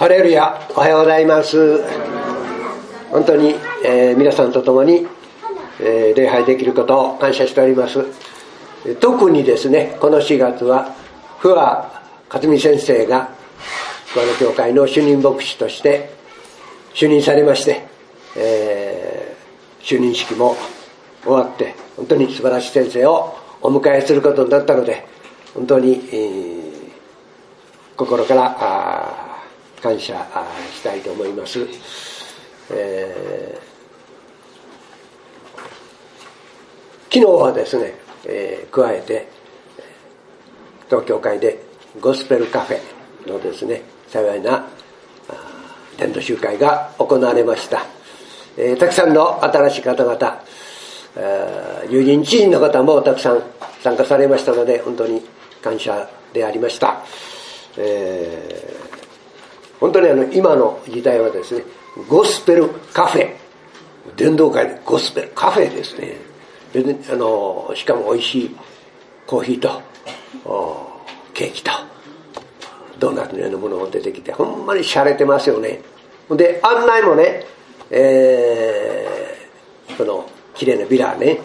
ハレルヤ、おはようございます。本当に、皆さんと共に、礼拝できることを感謝しております。特にですね、この4月は不破克美先生がこの教会の主任牧師として就任されまして、就任式も終わって本当に素晴らしい先生をお迎えすることになったので、本当に、心から感謝したいと思います。昨日はですね、加えて東京会でゴスペルカフェのですね、幸いな伝道集会が行われました。たくさんの新しい方々、友人知人の方もたくさん参加されましたので、本当に感謝でありました。本当に今の時代はですね、ゴスペルカフェ、伝道会でゴスペルカフェですね。別にしかも美味しいコーヒーとケーキとドーナツのようなものも出てきて、ほんまに洒落てますよね。で、案内もね、この綺麗なビラね、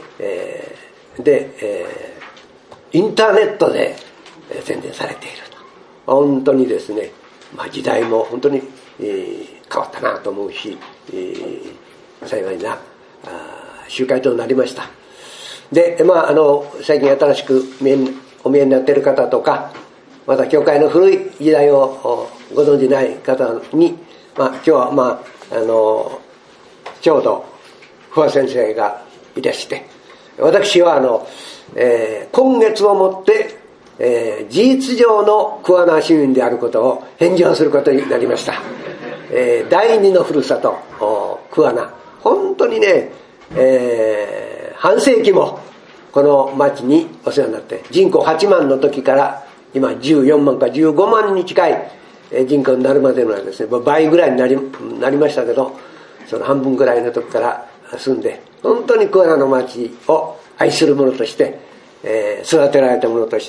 で、インターネットで宣伝されていると。本当にですね、時代も本当に、変わったなと思うし、幸いな集会となりました。で、最近新しくお見えになっている方とか、また教会の古い時代をご存じない方に、今日はちょうど不破先生がいらして、私は今月をもって事実上の桑名市民であることを返上することになりました。第二のふるさと桑名、本当にね、半世紀もこの町にお世話になって、人口8万の時から今14万か15万に近い人口になるまでのはですね、倍ぐらいになりましたけど、その半分ぐらいの時から住んで、本当に桑名の町を愛する者として育てられたものとして、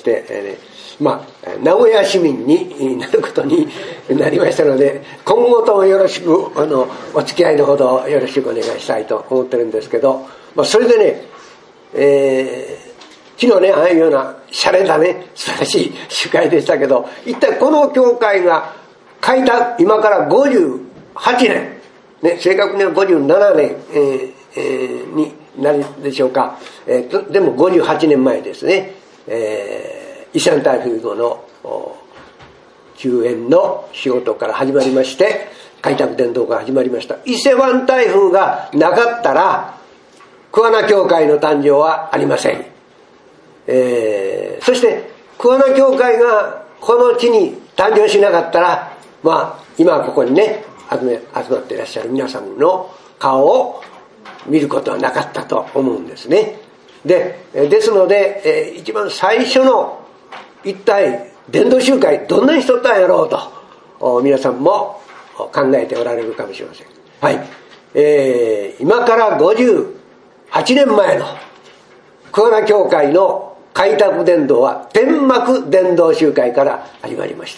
名古屋市民になることになりましたので、今後ともよろしくお付き合いのほどよろしくお願いしたいと思ってるんですけど、それでね、昨日ね、ああいうようなシャレなね、素晴らしい集会でしたけど、一体この教会が開拓、今から58年、ね、正確には57年、になるでしょうか。でも58年前ですね、伊勢湾台風後の救援の仕事から始まりまして、開拓伝道が始まりました。伊勢湾台風がなかったら桑名教会の誕生はありません。そして桑名教会がこの地に誕生しなかったら、今ここにね集まっていらっしゃる皆さんの顔を見ることはなかったと思うんですね。ですので、一番最初の一体伝道集会どんなにしとったんやろうと皆さんも考えておられるかもしれません。はい、今から58年前の桑名教会の開拓伝道は天幕伝道集会から始まりました。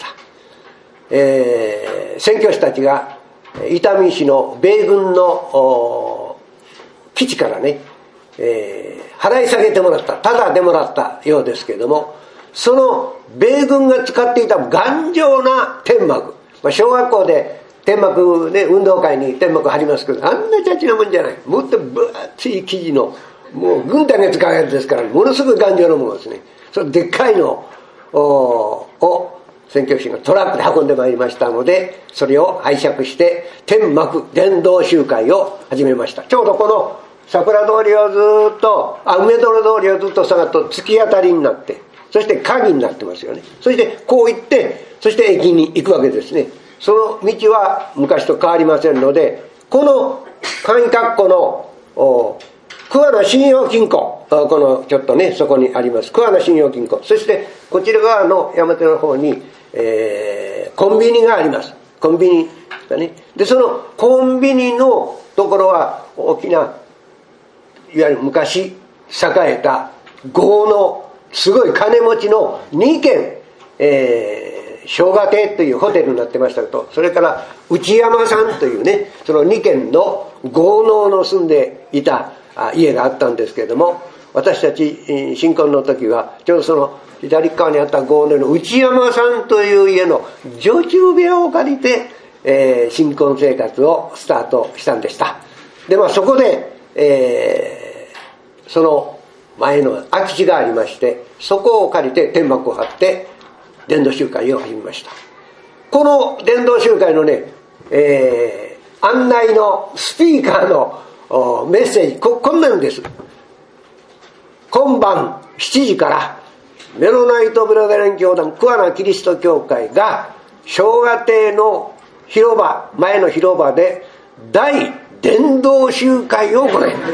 宣教師たちが伊丹市の米軍の基地からね、払い下げてもらった、ただでもらったようですけれども、その米軍が使っていた頑丈な天幕、小学校で天幕ね、運動会に天幕張りますけど、あんなチャチなもんじゃない。もっと分厚い生地の、もう軍隊が使うやつですから、ものすごい頑丈なものですね。そのでっかいのを宣教師がトラックで運んでまいりましたので、それを拝借して天幕伝道集会を始めました。ちょうどこの桜通りをずっと梅通りをずっと下がると突き当たりになって、そして鍵になってますよね。そしてこう行って、そして駅に行くわけですね。その道は昔と変わりませんので、この簡易括弧の桑名信用金庫、このちょっとね、そこにあります桑名信用金庫、そしてこちら側の山手の方に、コンビニがあります。コンビニだね。で、そのコンビニのところは大きな、いわゆる昔栄えた豪のすごい金持ちの2軒、 昭和亭というホテルになってましたけど、それから内山さんというね、その2軒の豪農の住んでいた家があったんですけれども、私たち新婚の時はちょうどその左側にあった豪農の内山さんという家の女中部屋を借りて、新婚生活をスタートしたんでした。でそこで、その前の空き地がありまして、そこを借りて天幕を張って伝道集会を始めました。この伝道集会のね、案内のスピーカーのメッセージ こんなんです。今晩7時からメロナイトブラザレン教団桑名キリスト教会が昭和亭の広場、前の広場で大伝道集会を行います。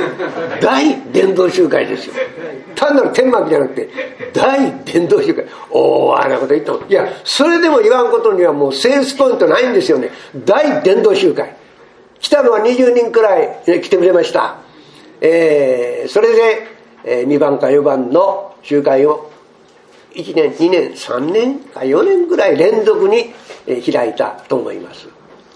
大伝道集会ですよ。単なる天幕じゃなくて大伝道集会。あんなこと言っても、いやそれでも言わんことにはもうセールスポイントないんですよね。大伝道集会来たのは20人くらい来てくれました。それで、2番か4番の集会を1年2年3年か4年くらい連続に開いたと思います。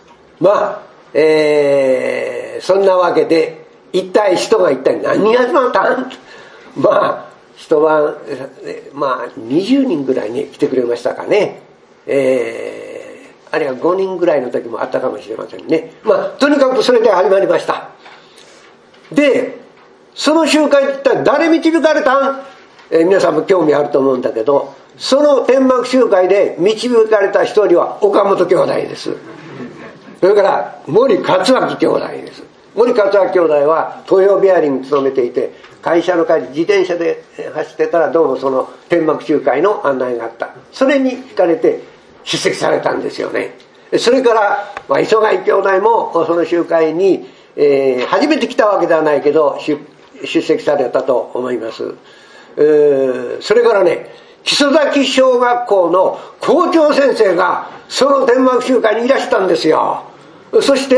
そんなわけで人が一体何人集まったん一晩20人ぐらいに来てくれましたかね。あるいは5人ぐらいの時もあったかもしれませんね。とにかくそれで始まりました。でその集会って一体誰導かれたん？皆さんも興味あると思うんだけど、その天幕集会で導かれた一人は岡本兄弟です。それから森勝明兄弟です。森勝明兄弟は東洋ベアリングに勤めていて、会社の帰り自転車で走ってたらどうもその天幕集会の案内があった。それに惹かれて出席されたんですよね。それから磯貝兄弟もその集会に、初めて来たわけではないけど出席されたと思います。それからね、木曽崎小学校の校長先生がその天幕集会にいらしたんですよ。そして、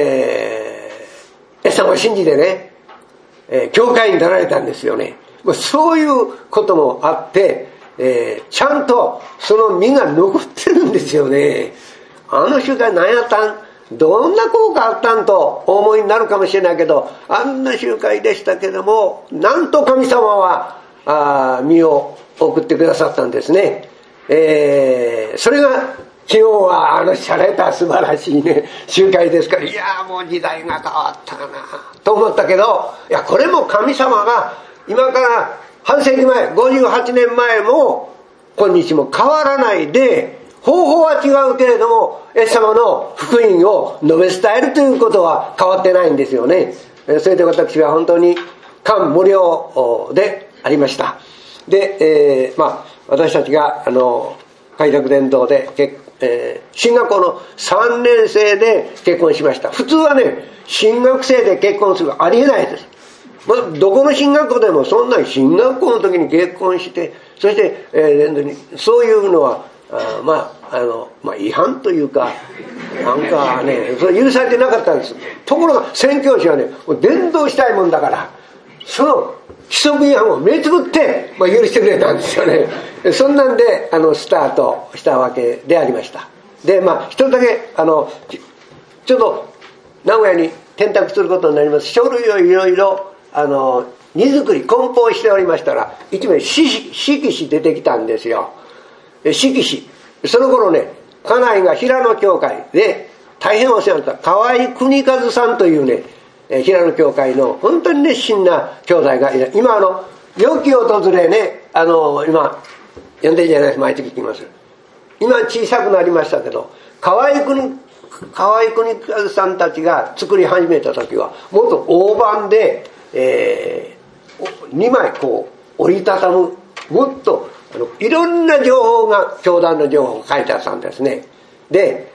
江さんを信じてね、教会に出られたんですよね。そういうこともあって、ちゃんとその実が残ってるんですよね。あの集会何やったん、どんな効果あったんとお思いになるかもしれないけど、あんな集会でしたけども、なんと神様は実を送ってくださったんですね。それが昨日は洒落た素晴らしいね集会ですから、いやもう時代が変わったなと思ったけど、いやこれも神様が今から半世紀前58年前も今日も変わらないで、方法は違うけれどもイエス様の福音を述べ伝えるということは変わってないんですよね。それで私は本当に感無量でありました。で、私たちが開拓伝道で進学校の3年生で結婚しました。普通はね、進学生で結婚するありえないです。どこの進学校でもそんなに進学校の時に結婚して、そして、そういうのは違反というか、なんかね、それ許されてなかったんです。ところが宣教師はね、伝道したいもんだから、その規則違反を目つぶって、許してくれたんですよね。そんなんでスタートしたわけでありました。で一つだけちょっと名古屋に転託することになります。書類をいろいろ荷造り梱包しておりましたら、一名色紙出てきたんですよ。色紙、その頃ね、家内が平野教会で大変お世話になった河合邦和さんというね、平野教会の本当に熱心な兄弟がいる。今良き訪れね、今呼んでるじゃないですか、毎月来ます。今小さくなりましたけど、河合邦和さんたちが作り始めた時はもっと大判で、2枚こう折りたたむ、もっといろんな情報が、教団の情報が書いてあったんですね。で、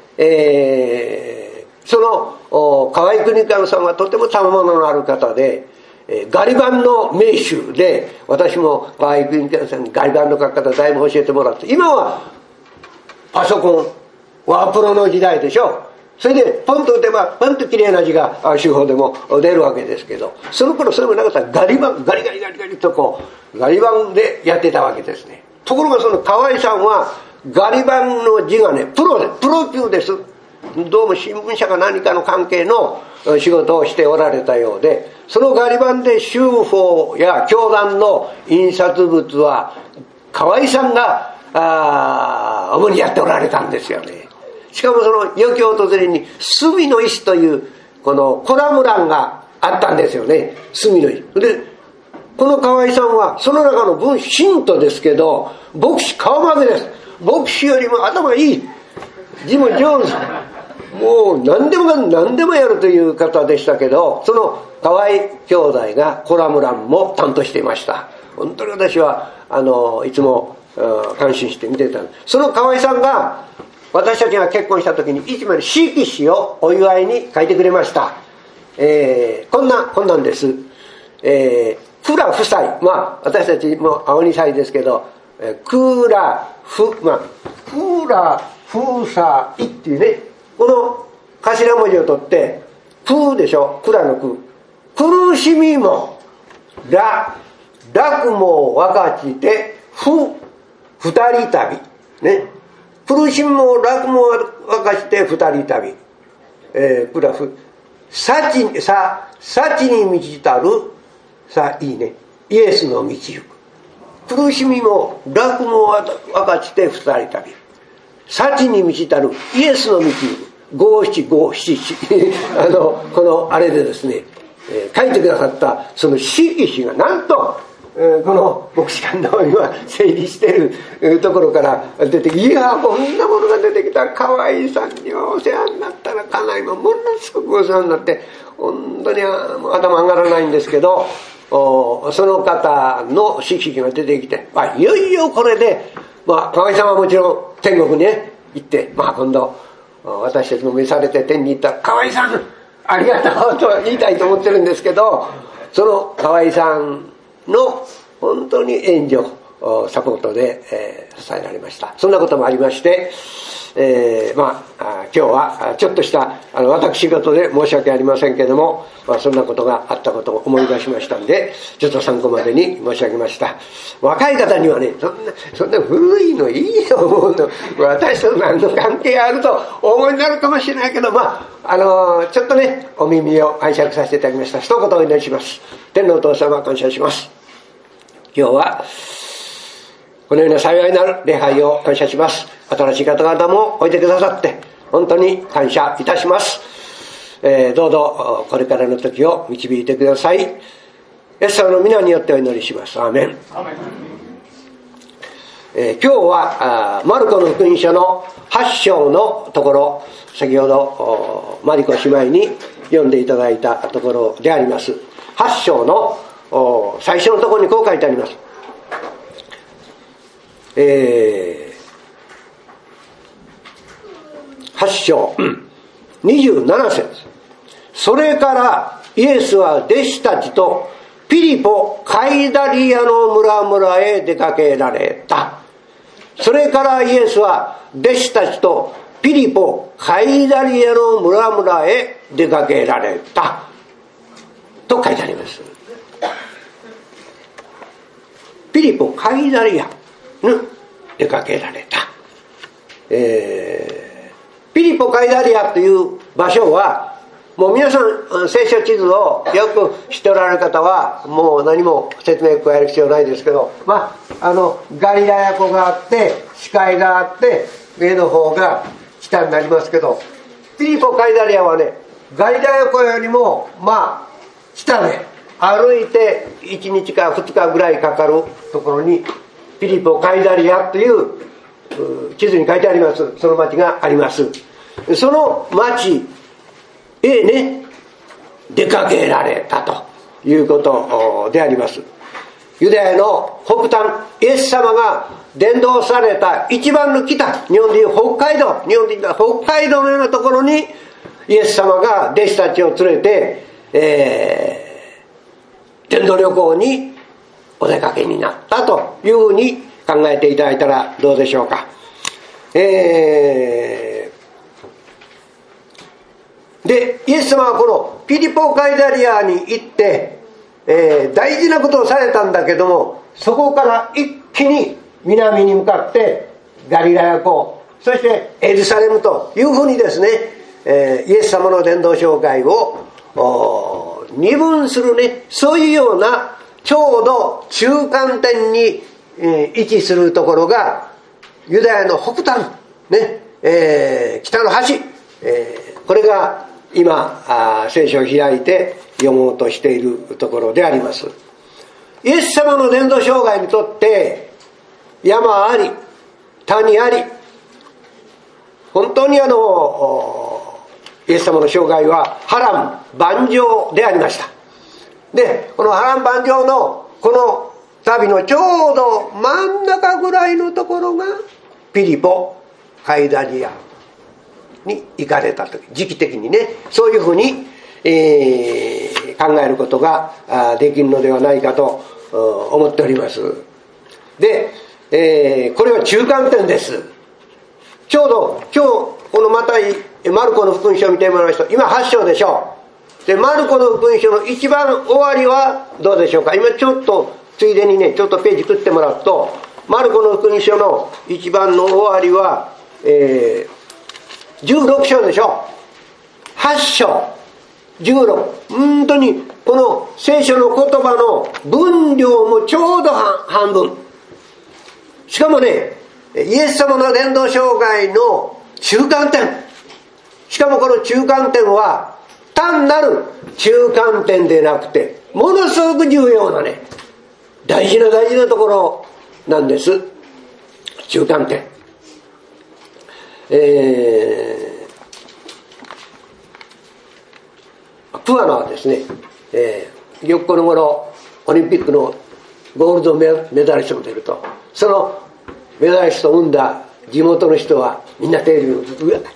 その河合邦和さんはとても賜物のある方で、ガリ版の名手で、私も河合邦和さんにガリ版の書き方だいぶ教えてもらって、今はパソコンワープロの時代でしょ。それでポンと打てばポンと綺麗な字が手法でも出るわけですけど、その頃それもなかったらガリとこうガリ版でやってたわけですね。ところがその河合さんはガリ版の字がね、プロ級です。どうも新聞社か何かの関係の仕事をしておられたようで、そのガリ版で宗法や教団の印刷物は河合さんが主にやっておられたんですよね。しかもその余興訪れに隅の石というこのコラム欄があったんですよね。隅の石で、この河合さんはその中の文信徒ですけど、牧師顔負けです。牧師よりも頭いい、字も上手、もう何でもやるという方でしたけど、その河合兄弟がコラム欄も担当していました。本当に私はいつも感心して見てた。その河合さんが私たちが結婚した時に一枚色紙をお祝いに書いてくれました。こんなんです。倉夫妻、私たちも青二歳ですけど、倉夫妻っていうね、この頭文字を取って空でしょ、蔵の空、苦しみも楽も分かちて二人旅ね、苦しみも楽も分かちて二人旅、蔵夫幸に満ちたるいいね、イエスの道行く。苦しみも楽も分かちて二人旅、幸に満ちたるイエスの道行く。五七このあれでですね、書いてくださったその色紙がなんと、この牧師館の今整理してるところから出てきて、いやこんなものが出てきた。河合さんにはお世話になったら、家内もものすごくお世話になって、本当に頭上がらないんですけど、その方の色紙が出てきて、いよいよこれで、河合さんはもちろん天国にね行って、今度私たちも召されて天に行ったら、河合さんありがとうと言いたいと思ってるんですけど、その河合さんの本当に援助サポートで、支えられました。そんなこともありまして、今日はちょっとした私事で申し訳ありませんけれども、そんなことがあったことを思い出しましたんで、ちょっと参考までに申し上げました。若い方にはね、そんな古いのいいよ思うの、私と何の関係あるとお思いになるかもしれないけど、ちょっとねお耳を拝借させていただきました。一言お祈りします。天のお父様、感謝します。今日はこのような幸いなる礼拝を感謝します。新しい方々もおいてくださって本当に感謝いたします。どうぞこれからの時を導いてください。イエス様の皆によってお祈りします。アーメン。今日はマルコの福音書の8章のところ、先ほどマリコ姉妹に読んでいただいたところであります。8章の最初のところにこう書いてあります。8章27節。それからイエスは弟子たちとピリポ・カイダリアの村へ出かけられた。それからイエスは弟子たちとピリポ・カイダリアの村へ出かけられたと書いてあります。ピリポ・カイダリアに出かけられた。ピリポ・カイダリアという場所は、もう皆さん聖書地図をよく知っておられる方はもう何も説明を加える必要ないですけど、ガリラヤ湖があって死海があって上の方が北になりますけど、ピリポ・カイダリアはね、ガリラヤ湖よりも北で歩いて1日か2日ぐらいかかるところにピリポ・カイダリアという地図に書いてあります。その町があります。その町へね出かけられたということであります。ユダヤの北端、イエス様が伝道された一番の北、日本でいう北海道、日本でいう北海道のようなところにイエス様が弟子たちを連れて、伝道旅行にお出かけになったというふうに考えていただいたらどうでしょうか。で、イエス様はこのピリポ・カイダリアに行って、大事なことをされたんだけども、そこから一気に南に向かってガリラヤ湖、そしてエルサレムというふうにですね、イエス様の伝道紹介を二分するね、そういうようなちょうど中間点に、位置するところがユダヤの北端、ね、北の端、これが今聖書を開いて読もうとしているところであります。イエス様の伝道紹介にとって山あり谷あり、本当にイエス様の紹介は波乱万丈でありました。で、この波乱万丈のこの旅のちょうど真ん中ぐらいのところがピリポカイダリアに行かれた時、時期的にね、そういうふうに、考えることができるのではないかと思っております。で、これは中間点です。ちょうど今日このマルコの福音書を見てもらいますと、今8章でしょう。で、マルコの福音書の一番終わりはどうでしょうか。今ちょっとついでにね、ちょっとページ振ってもらうと、マルコの福音書の一番の終わりは、16章でしょう。8章16、本当にこの聖書の言葉の分量もちょうど半分。しかもね、イエス様の伝道紹介の中間点、しかもこの中間点は単なる中間点でなくて、ものすごく重要なね、大事なところなんです。中間点。プアナはですね、よくこの頃オリンピックのゴールドメダリストも出ると、そのメダリストを生んだ地元の人はみんなテレビをずっと上からやった。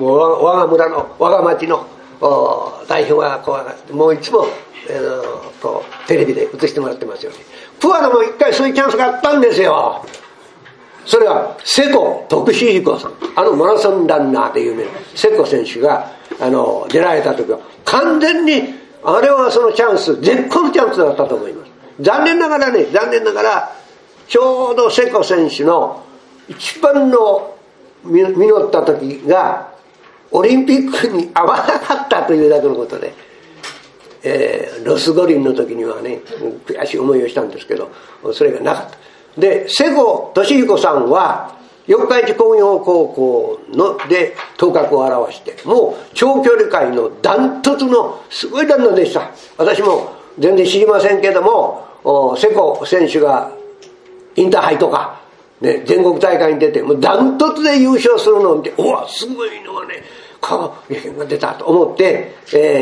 もう我が村の我が町の代表はこうもういつも、こうテレビで映してもらってますよね。プアナも一回そういうチャンスがあったんですよ。それは瀬古徳志彦さん、マラソンランナーで有名な瀬古選手が出られた時は完全にあれはそのチャンス、絶好のチャンスだったと思います。残念ながらちょうど瀬古選手の一番の実った時がオリンピックに合わなかったというだけのことで、ロス五輪の時にはね、悔しい思いをしたんですけど、それがなかった。で、瀬古利彦さんは四日市工業高校で頭角を現して、もう長距離界のダントツのすごいランナーでした。私も全然知りませんけども、瀬古選手がインターハイとか、ね、全国大会に出てもうダントツで優勝するのを見て、うわすごいのがね、経験が出たと思って、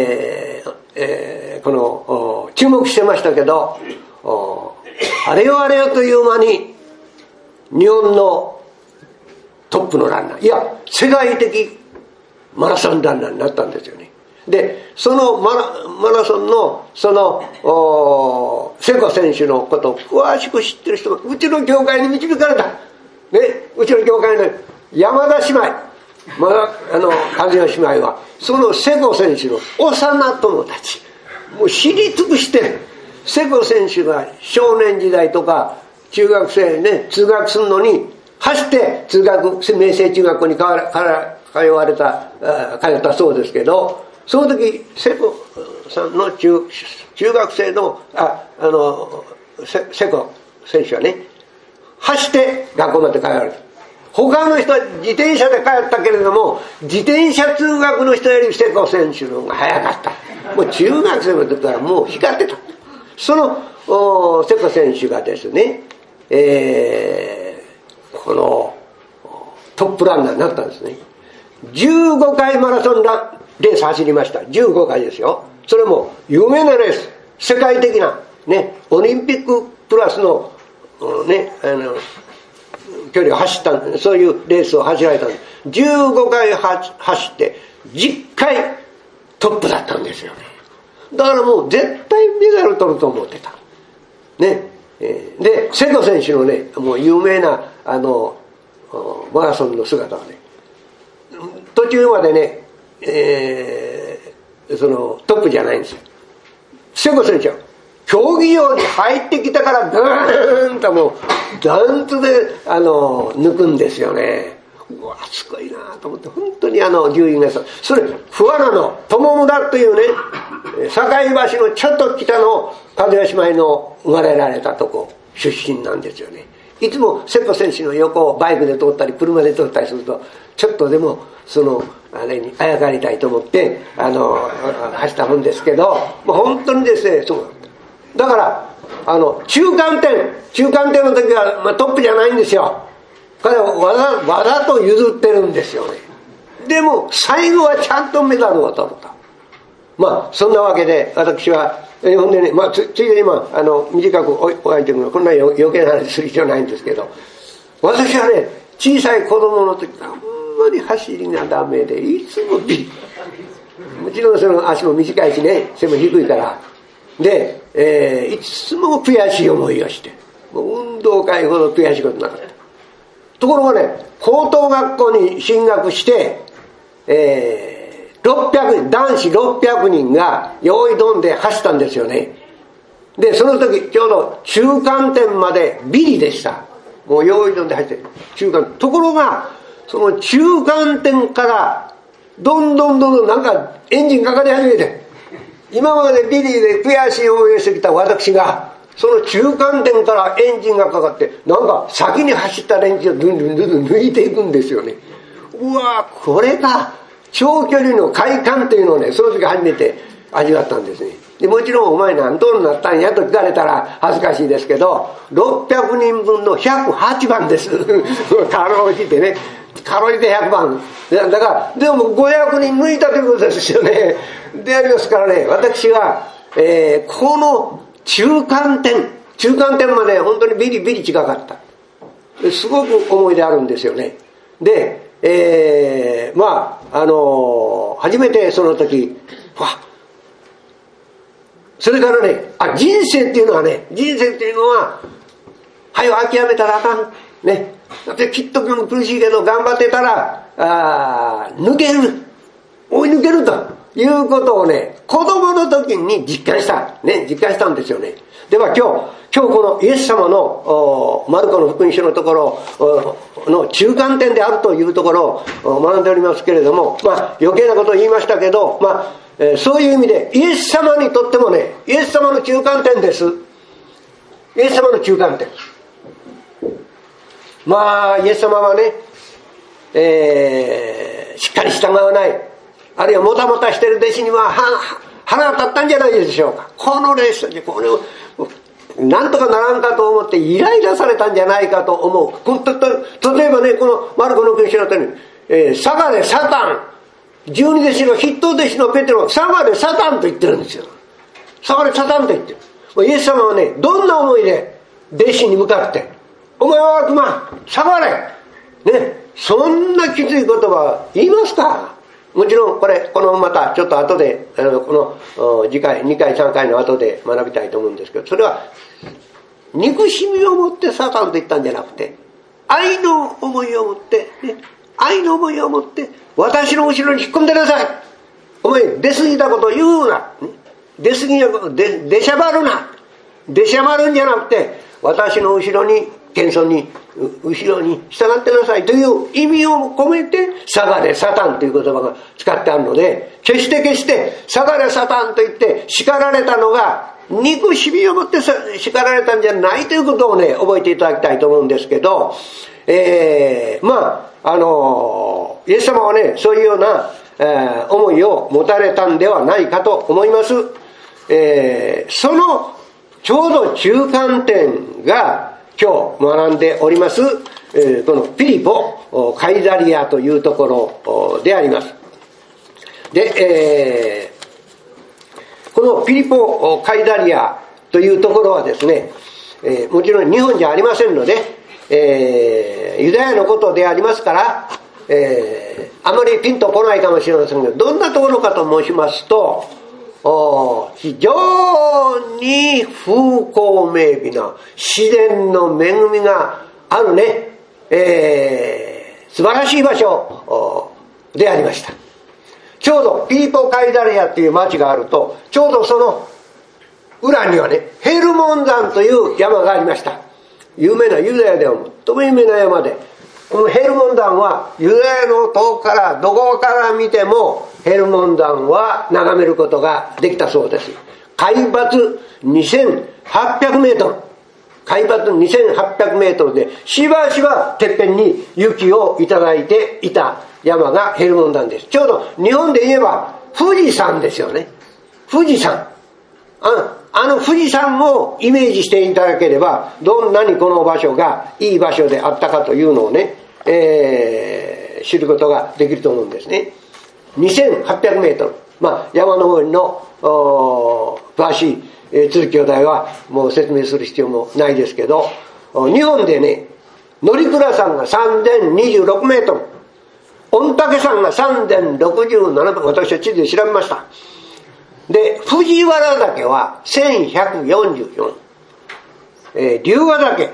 注目してましたけど、あれよという間に日本のトップのランナー、いや世界的マラソンランナーになったんですよね。でそのマラソンのその瀬古選手のことを詳しく知ってる人がうちの教会に導かれた、ね、うちの教会の山田姉妹、和代姉妹はその瀬古選手の幼友達、もう知り尽くしてる。瀬古選手が少年時代とか中学生ね、通学するのに走って明星中学校に通ったそうですけど、その時瀬古さんの中学生の瀬古選手はね、走って学校まで通われた。他の人は自転車で帰ったけれども、自転車通学の人より瀬古選手の方が早かった。もう中学生の時からもう光ってた。その瀬古選手がですね、このトップランナーになったんですね。15回マラソンレース走りました。15回ですよ。それも有名なレース、世界的なね、オリンピックプラスのね、距離を走ったんで、そういうレースを走られたんです。15回走って10回トップだったんですよね。だからもう絶対メダル取ると思ってたね。で瀬古選手のね、もう有名なマラソンの姿はね、途中までね、そのトップじゃないんですよ。瀬古選手は競技場に入ってきたからグーンともうダントで抜くんですよね。うわすごいなと思って、本当に牛員がそれ桑名の友村というね境橋のちょっと北の和義前の生まれられたとこ出身なんですよね。いつも瀬戸選手の横をバイクで通ったり車で通ったりすると、ちょっとでもそのあれにあやかりたいと思って走ったもんですけど、もう本当にですね、そうだから中間点の時は、トップじゃないんですよ。彼はわざと譲ってるんですよね。でも最後はちゃんとメダルを取ると。そんなわけで私はほんでね、ついでに短くお会いてくるのこんな余計な話する必要ないんですけど、私はね小さい子供の時あんまり走りがダメでいつもビリ、もちろんその足も短いしね背も低いからで、いつも悔しい思いをして、もう運動会ほど悔しいことなかった。ところがね高等学校に進学して、男子600人が用意どんで走ったんですよね。でその時ちょうど中間点までビリでした。もう用意どんで走って中間、ところがその中間点からどんどんなんかエンジンかかり始めて、今までビリで悔しい思いをしてきた私がその中間点からエンジンがかかって、なんか先に走った連中をドゥンドゥンドゥンドゥン抜いていくんですよね。うわこれが長距離の快感というのをね、その時初めて味わったんですね。でもちろんお前何トンになったんやと聞かれたら恥ずかしいですけど、600人分の108番ですかろうじてね、かろうじて100番だからでも500人抜いたということですよね。でありますからね、私は、この中間点まで本当にビリビリ近かった、すごく思い出あるんですよね。で初めてその時それからね、人生っていうのは早諦めたらあかんね。だってきっと苦しいけど頑張ってたら追い抜けるということをね、子供の時に実感したんですよね。では今日このイエス様のマルコの福音書のところの中間点であるというところを学んでおりますけれども、余計なことを言いましたけど、そういう意味でイエス様にとってもね、イエス様の中間点です。イエス様の中間点。イエス様はね、しっかり従わない、あるいはもたもたしてる弟子には腹が立ったんじゃないでしょうか。このレースでこれをなんとかならんかと思ってイライラされたんじゃないかと思う。例えばね、このマルコの福音書のとおり、下がれサタン、十二弟子の筆頭弟子のペテロ、下がれサタンと言ってるんですよ。下がれサタンと言ってる。イエス様はね、どんな思いで弟子に向かって、お前は悪魔下がれね、そんなきつい言葉言いますか。もちろんこのまたちょっと後でこの次回2回3回の後で学びたいと思うんですけど、それは憎しみを持ってサタンと言ったんじゃなくて、愛の思いを持って私の後ろに引っ込んでなさい。お前出過ぎたこと言うな、出過ぎなこと出しゃばるな、出しゃばるんじゃなくて私の後ろに謙遜に後ろに従ってなさいという意味を込めて下がれサタンという言葉が使ってあるので、決して下がれサタンと言って叱られたのが憎しみを持って叱られたんじゃないということをね、覚えていただきたいと思うんですけど、イエス様はね、そういうような、思いを持たれたんではないかと思います。そのちょうど中間点が今日学んでおります、このピリポカイザリアというところであります。で、このピリポカイザリアというところはですね、もちろん日本じゃありませんので、ユダヤのことでありますから、あまりピンとこないかもしれませんが、どんなところかと申しますと、非常に風光明媚な自然の恵みがあるね、素晴らしい場所でありました。ちょうどピリポカイザリアという町があると、ちょうどその裏にはね、ヘルモン山という山がありました。有名なユダヤでは最も有名な山で、このヘルモン山はユダヤの塔からどこから見てもヘルモン山は眺めることができたそうです。海抜2800メートル。海抜2800メートルでしばしばてっぺんに雪をいただいていた山がヘルモン山です。ちょうど日本で言えば富士山ですよね。富士山。あの富士山をイメージしていただければ、どんなにこの場所がいい場所であったかというのをね、知ることができると思うんですね。2800メートル。山の方の詳しい鶴兄弟はもう説明する必要もないですけど、日本でね、乗鞍山が3026メートル、御嶽山が3067メートル、私は地図で調べました。で、藤原岳は1144、龍河岳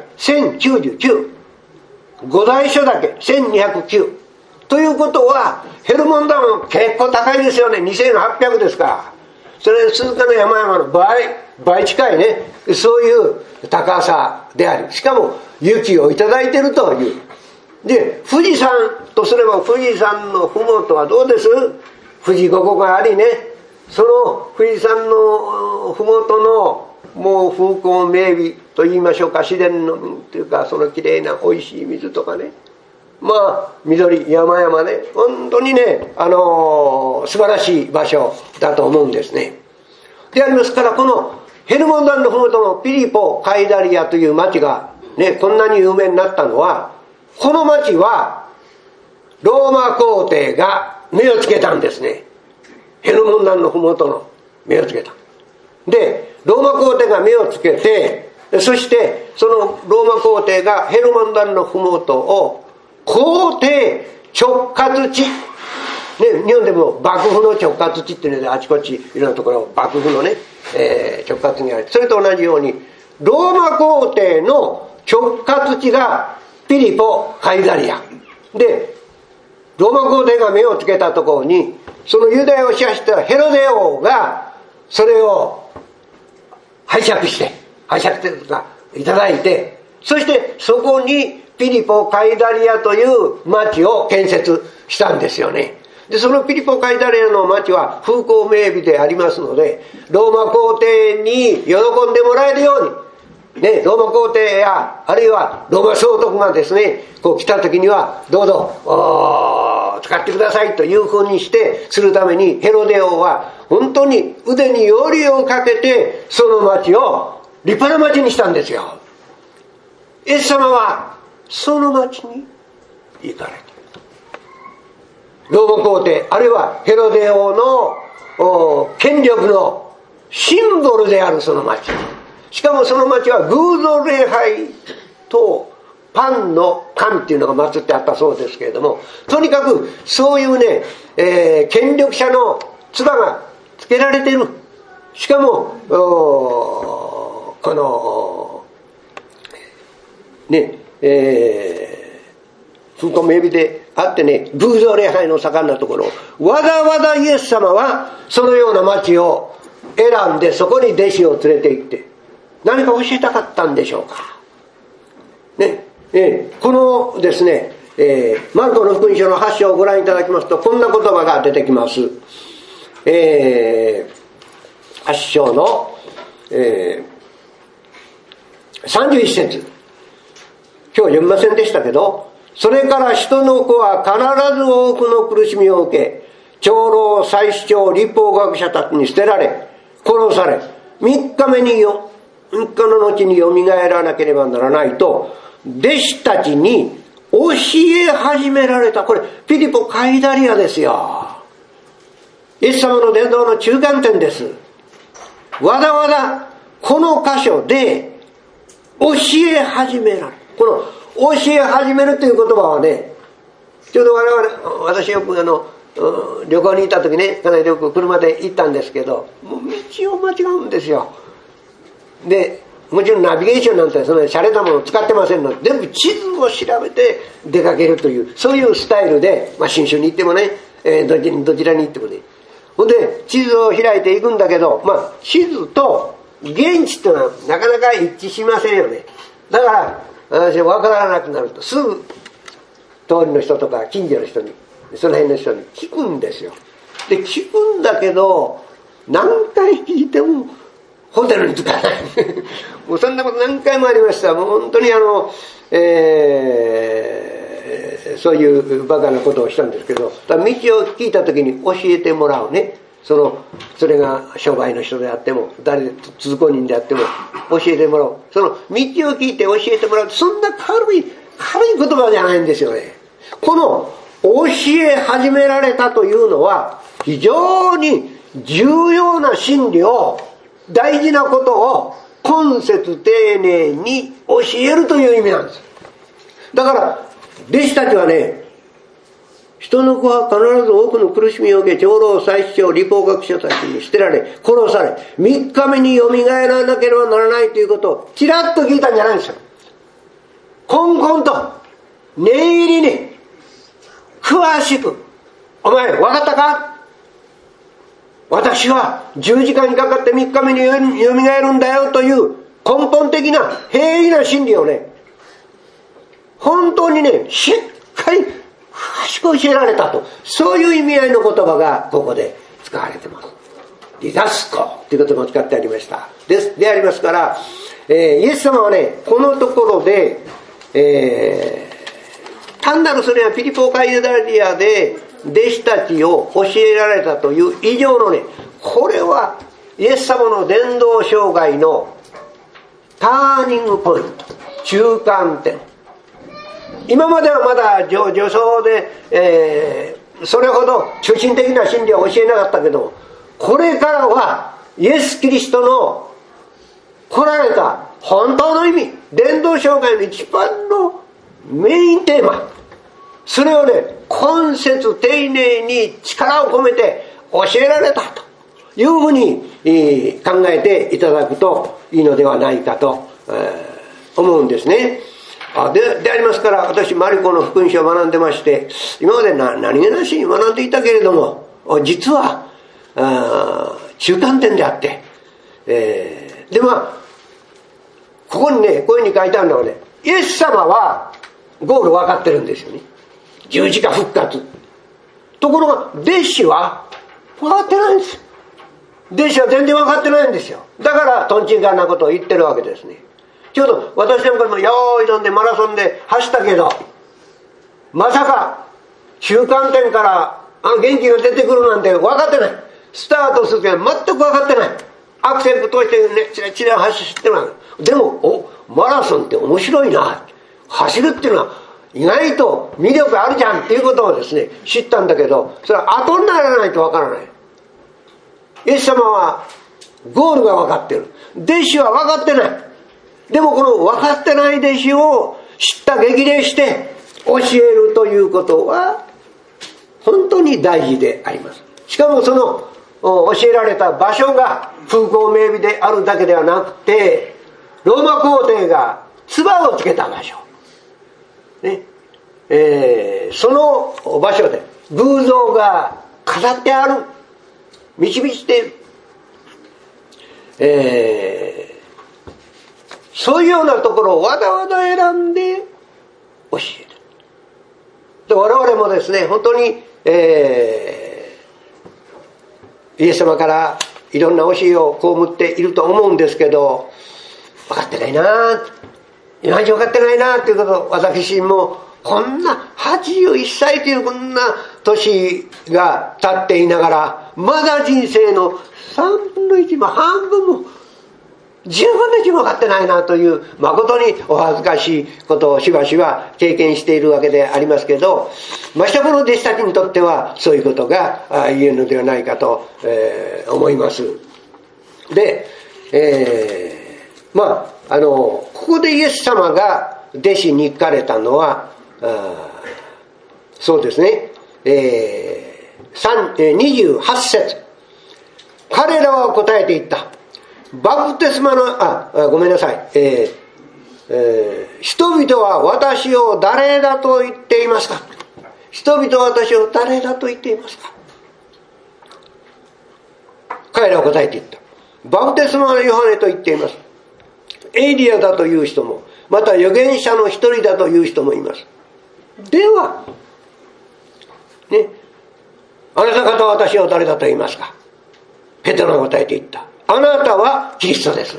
1099、五大所岳1209。ということは、ヘルモン山は結構高いですよね。2800ですから。それ鈴鹿の山々の倍近いね、そういう高さであり、しかも雪をいただいているという。で、富士山とすれば富士山のふもとはどうです？富士五湖がありね、その富士山のふもとのもう風光明媚と言いましょうか、自然のというか、そのきれいな美味しい水とかね、緑山々ね、本当にね、素晴らしい場所だと思うんですね。でありますから、このヘルモン山のふもとのピリポ・カイダリアという町がね、こんなに有名になったのは、この町はローマ皇帝が目をつけたんですね。ヘルモン山のふもとの目をつけた。で、ローマ皇帝が目をつけて、そしてそのローマ皇帝がヘルモン山のふもとを皇帝直轄地、日本でも幕府の直轄地っていうので、あちこちいろんなところ幕府のね、直轄にある。それと同じようにローマ皇帝の直轄地がピリポ・カイザリアで、ローマ皇帝が目をつけたところに、そのユダヤを支配したヘロデ王がそれを拝借してとかいただいて、そしてそこにピリポ・カイダリアという町を建設したんですよね。で、そのピリポ・カイダリアの町は風光明媚でありますので、ローマ皇帝に喜んでもらえるようにね、ローマ皇帝やあるいはローマ総督がですね、こう来た時にはどうぞ使ってくださいというふうにしてするために、ヘロデ王は本当に腕によりをかけてその町を立派な町にしたんですよ。イエス様はその町に行かれて、ローマ皇帝あるいはヘロデ王の権力のシンボルであるその町、しかもその町は偶像礼拝とパンの神っていうのが祀ってあったそうですけれども、とにかくそういうね、権力者の唾がつけられている。しかもこのね、風光明媚であってね、偶像礼拝の盛んなところ、わざわざイエス様はそのような町を選んで、そこに弟子を連れて行って何か教えたかったんでしょうかね。このですね、マルコの福音書の8章をご覧いただきますと、こんな言葉が出てきます。8章の、31節、今日読みませんでしたけど、それから人の子は必ず多くの苦しみを受け、長老、祭司長、律法学者たちに捨てられ、殺され、3日の後によみがえらなければならないと弟子たちに教え始められた。これピリポ・カイダリアですよ。イエス様の伝道の中間点です。わざわざこの箇所で教え始められる。この教え始めるという言葉はね、ちょうど私よく旅行に行った時ね、かなりよく車で行ったんですけど、もう道を間違うんですよ。で、もちろんナビゲーションなんてその洒落たものを使ってませんので、全部地図を調べて出かけるという、そういうスタイルで、新州に行ってもね、どちらに行ってもね、ほんで地図を開いていくんだけど、地図と現地っていうのはなかなか一致しませんよね。だから私は分からなくなるとすぐ通りの人とか近所の人に、その辺の人に聞くんですよ。で聞くんだけど何回聞いてもホテルに着かないもうそんなこと何回もありました。もう本当にそういうバカなことをしたんですけど、道を聞いた時に教えてもらうね。それが商売の人であっても誰通行人であっても教えてもらう。その道を聞いて教えてもらう。そんな軽い言葉じゃないんですよね。この教え始められたというのは非常に重要な真理を、大事なことを懇切丁寧に教えるという意味なんです。だから弟子たちはね、人の子は必ず多くの苦しみを受け、長老、祭司長、律法学者たちに捨てられ殺され3日目によみがえらなければならないということをちらっと聞いたんじゃないんですよ。こんこんと念入りに詳しく、お前分かったか、私は十字架にかかって3日目によみがえるんだよという根本的な平易な真理をね、本当にね、しっかり詳しく教えられたと、そういう意味合いの言葉がここで使われてます。ディダスコという言葉を使ってありましたでありますから、イエス様はね、このところで、単なるそれはピリポカイダリアで弟子たちを教えられたという以上のね、これはイエス様の伝道生涯のターニングポイント、中間点。今まではまだ序章で、それほど中心的な真理は教えなかったけど、これからはイエス・キリストの来られた本当の意味、伝道生涯の一番のメインテーマ、それをね、懇切丁寧に力を込めて教えられたというふうに考えていただくといいのではないかと思うんですね。でありますから、私マルコの福音書を学んでまして、今まで何気なしに学んでいたけれども、実は中間点であって、でここにね、こういうふうに書いてあるのはね、イエス様はゴール分かってるんですよね。十字架復活。ところが弟子は分かってないんですよ。弟子は全然分かってないんですよ。だからトンチンカンなことを言ってるわけですね。ちょうど私なんかもよーいどんでマラソンで走ったけど、まさか中間点から元気が出てくるなんて分かってない。スタートするときは全く分かってない。アクセル通してね、チラチラ走ってない。でもマラソンって面白いな、走るっていうのは意外と魅力あるじゃんっていうことをですね、知ったんだけど、それは後にならないと分からない。イエス様はゴールが分かってる。弟子は分かってない。でもこの分かってない弟子を知った激励して教えるということは本当に大事であります。しかもその教えられた場所が風光明媚であるだけではなくて、ローマ皇帝が唾をつけた場所、ね、その場所で偶像が飾ってある、導いている、そういうようなところをわざわざ選んで教える。で我々もですね、本当に、イエス様からいろんな教えを被っていると思うんですけど、分かってないな、いまいち分かってないなということを、私もこんな81歳というこんな年が経っていながら、まだ人生の3分の1も半分も10分の1も分かってないなという誠にお恥ずかしいことをしばしば経験しているわけでありますけど、ましてこの弟子たちにとってはそういうことが言えるのではないかと、思います。で、ここでイエス様が弟子に行かれたのはそうですね、28節、彼らは答えていった。バプテスマのごめんなさい、人々は私を誰だと言っていますか。人々は私を誰だと言っていますか。彼らは答えていった。 バプテスマのヨハネと言っています。エイリアだという人も、また預言者の一人だという人もいます。では、ね、あなた方は私を誰だと言いますか。ペテロが答えて言った。あなたはキリストです。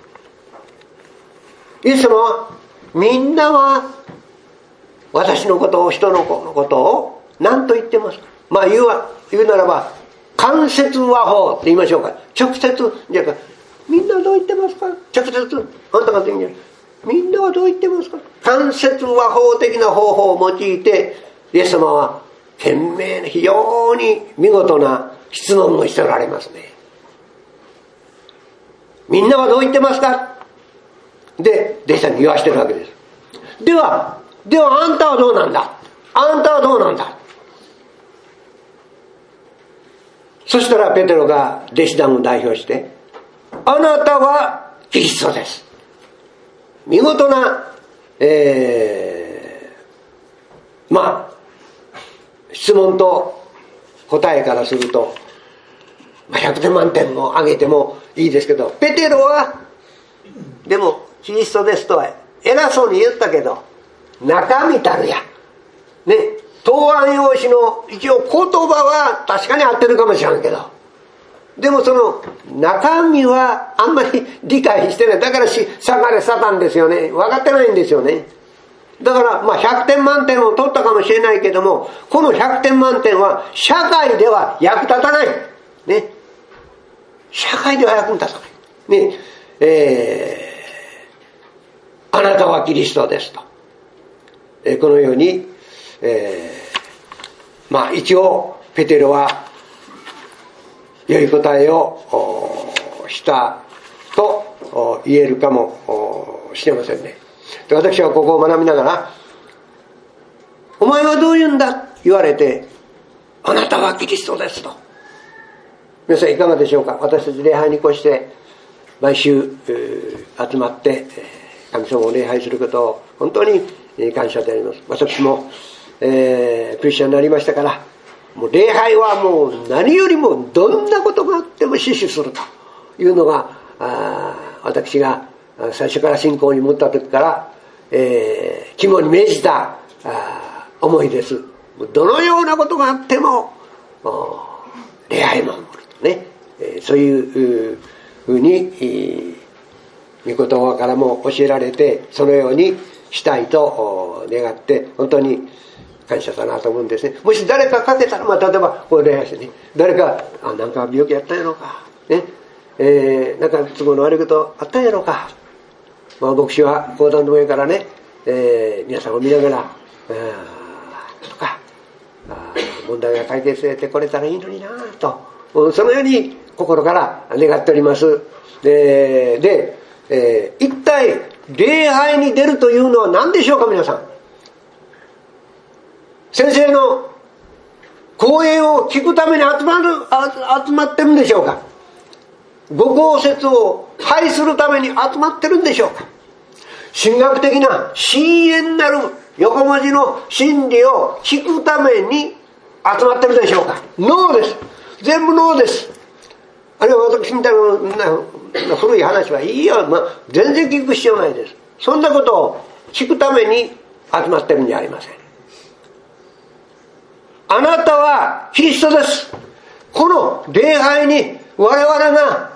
イエス様は、みんなは私のことを、人のことを何と言ってますか。まあ言うならば、間接和法って言いましょうか。直接、じゃあ、みんなはどう言ってますか。直接、あんたが言うんじゃない。みんなはどう言ってますか。間接和法的な方法を用いて、イエス様は懸命な非常に見事な質問をしておられますね。みんなはどう言ってますか。で、弟子さんに言わしてるわけです。ではあんたはどうなんだ。あんたはどうなんだ。そしたらペテロが弟子団を代表して、あなたはキリストです。見事な、まあ質問と答えからすると、100点満点もあげてもいいですけど、ペテロはでもキリストですとは偉そうに言ったけど、中身たるやね、答案用紙の一応言葉は確かに合ってるかもしれんけど、でもその中身はあんまり理解してない。だから下がれサタンですよね。分かってないんですよね。だから100点満点を取ったかもしれないけども、この100点満点は社会では役立たないね。社会では役に立たないね。あなたはキリストですと、このように、一応ペテロは良い答えをしたと言えるかもしれませんね。で、私はここを学びながら、お前はどう言うんだ言われて、あなたはキリストですと。皆さんいかがでしょうか。私たち礼拝に越して毎週集まって神様を礼拝することを本当に感謝であります。私も、クリスチャンになりましたから、もう礼拝はもう何よりもどんなことがあっても死守するというのが私が最初から信仰に持った時から肝に銘じた思いです。どのようなことがあっても礼拝を守るとね、そういうふうに御言葉からも教えられて、そのようにしたいと願って本当に感謝だなと思うんですね。もし誰かかけたら、例えばこう礼拝してね、誰かなんか病気やったんやろうかね、なんか都合の悪いことあったんやろうか、牧師は講談の上からね、皆さんを見ながらとか問題が解決されてこれたらいいのになと、そのように心から願っております。で、一体礼拝に出るというのは何でしょうか。皆さん、先生の講演を聞くために集まってるんでしょうか。ご講説を拝するために集まってるんでしょうか。神学的な深遠なる横文字の真理を聞くために集まってるでしょうか。ノーです。全部ノーです。あるいは私みたいな古い話はいいよ、全然聞く必要ないです。そんなことを聞くために集まってるんじゃありません。あなたはキリストです。この礼拝に我々が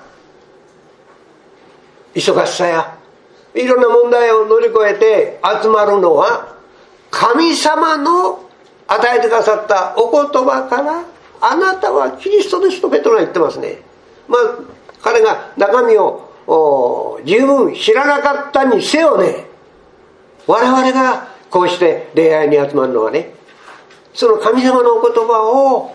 忙しさやいろんな問題を乗り越えて集まるのは、神様の与えてくださったお言葉から、あなたはキリストですとペテロが言ってますね。彼が中身を十分知らなかったにせよね、我々がこうして礼拝に集まるのはね、その神様のお言葉を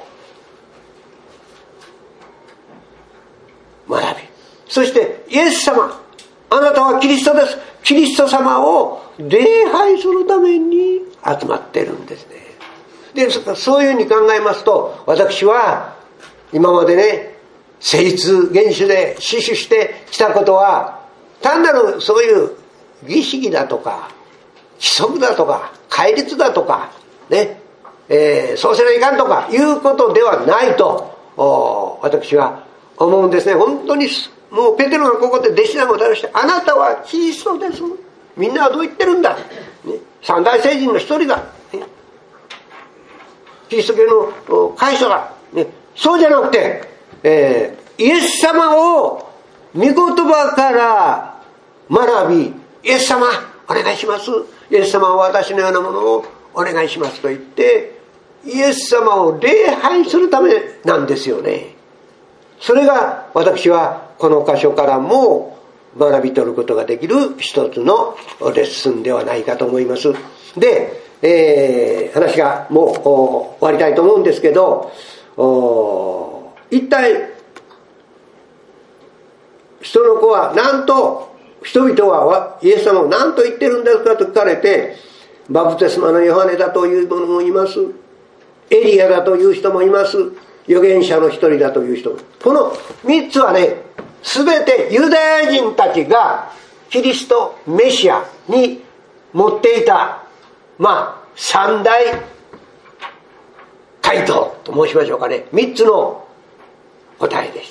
学び、そしてイエス様、あなたはキリストです、キリスト様を礼拝するために集まってるんですね。で、そういうふうに考えますと、私は今までね、聖律厳守で死守してきたことは、単なるそういう儀式だとか規則だとか戒律だとかね、そうせないかんとかいうことではないと私は思うんですね。本当にもうペテロがここで弟子らも出して、あなたはキリストです。みんなはどう言ってるんだ、ね、三大聖人の一人だ、ね、キリスト教の開祖だ、ね、そうじゃなくて、イエス様を御言葉から学び、イエス様お願いします、イエス様は私のようなものをお願いしますと言って、イエス様を礼拝するためなんですよね。それが私はこの箇所からも学び取ることができる一つのレッスンではないかと思います。で、話がもう終わりたいと思うんですけど、一体人の子は何と、人々はイエス様を何と言ってるんですかと聞かれて、バプテスマのヨハネだという者もいます、エリアだという人もいます、預言者の一人だという人も。この3つはね、全てユダヤ人たちがキリストメシアに持っていた三大回答と申しましょうかね、3つの答えでした。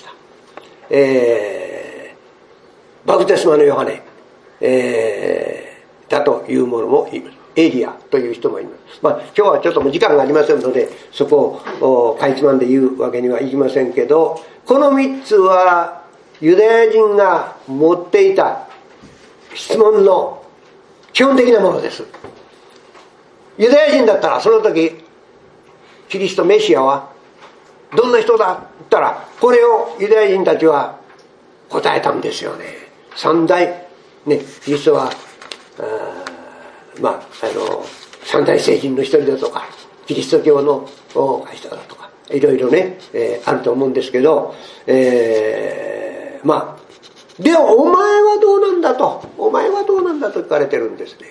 バプテスマのヨハネ、だというものもいます。エリアという人もいます。今日はちょっともう時間がありませんので、そこをかいつまんで言うわけにはいきませんけど、この3つはユダヤ人が持っていた質問の基本的なものです。ユダヤ人だったらその時キリストメシアはどんな人だって言ったら、これをユダヤ人たちは答えたんですよね。三大ね、キリストは三大聖人の一人だとか、キリスト教の会社だとか、いろいろね、あると思うんですけど、でもお前はどうなんだと、お前はどうなんだと聞かれてるんですね。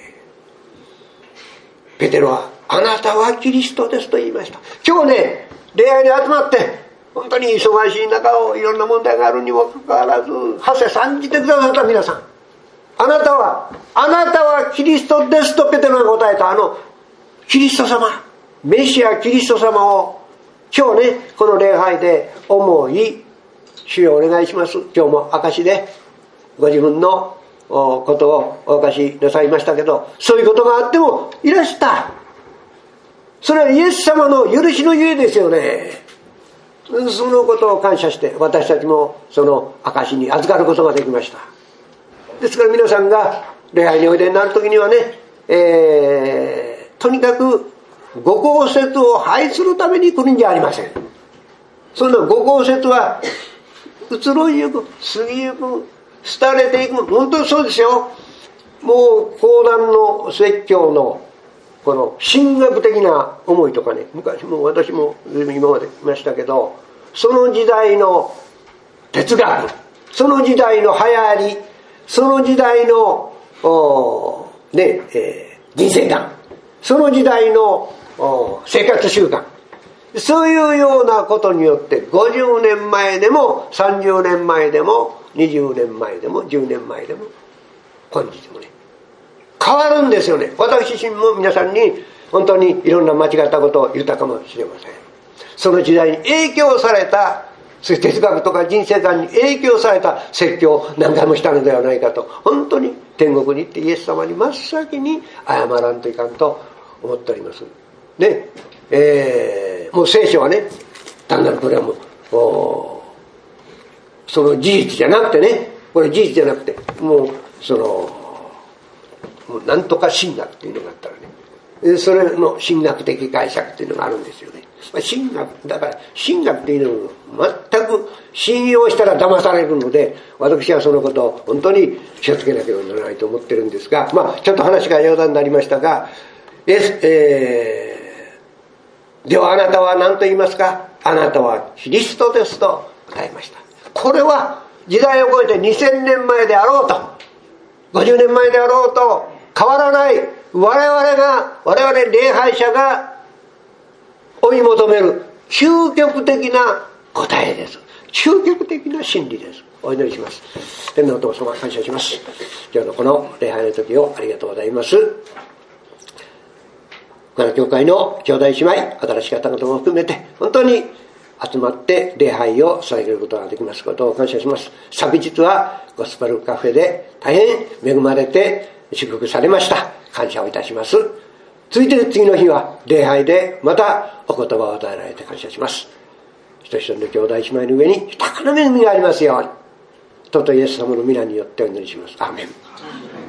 ペテロはあなたはキリストですと言いました。今日ね、礼拝に集まって本当に忙しい中をいろんな問題があるにもかかわらずはせ参じてくださった皆さん、あなたはキリストですとペテロが答えたキリスト様、メシアキリスト様を今日ね、この礼拝で思い、主よお願いします。今日も証でご自分のことをお明かしなさいましたけど、そういうことがあってもいらした。それはイエス様の許しのゆえですよね。そのことを感謝して私たちもその証に預かることができました。ですから皆さんが礼拝においでになるときにはね、とにかくご公説を拝するために来るんじゃありません。そんなご公説は移ろいゆく、過ぎゆく、廃れていく。本当にそうですよ。もう講談の説教のこの神学的な思いとかね、昔も私も今まで来ましたけど、その時代の哲学、その時代の流行り、その時代の人生観、その時代の生活習慣、そういうようなことによって50年前でも30年前でも20年前でも10年前でも今日もね変わるんですよね。私自身も皆さんに本当にいろんな間違ったことを言ったかもしれません。その時代に影響された、そういう哲学とか人生観に影響された説教を何回もしたのではないかと、本当に天国に行ってイエス様に真っ先に謝らんといかんと思っておりますね。もう聖書はね、単なるこれはもうその事実じゃなくてね、これ事実じゃなくてもうもうなんとか神学っていうのがあったらね、それの神学的解釈っていうのがあるんですよね。神学だから神学っていうのを全く信用したら騙されるので、私はそのことを本当に気をつけなければならないと思ってるんですが、ちょっと話が余談になりましたが、ではあなたは何と言いますか。あなたはキリストですと答えました。これは時代を超えて2000年前であろうと50年前であろうと変わらない我々礼拝者が追い求める究極的な答えです。究極的な真理です。お祈りします。天のお父様感謝します。今日のこの礼拝の時をありがとうございます。この教会の兄弟姉妹、新しい方々も含めて本当に集まって礼拝を捧げることができますことを感謝します。昨日はゴスペルカフェで大変恵まれて祝福されました。感謝をいたします。続いて次の日は礼拝でまたお言葉を与えられて感謝します。一人一人の兄弟姉妹の上に豊かな恵みがありますように。尊いイエス様の皆によってお祈りします。アーメン。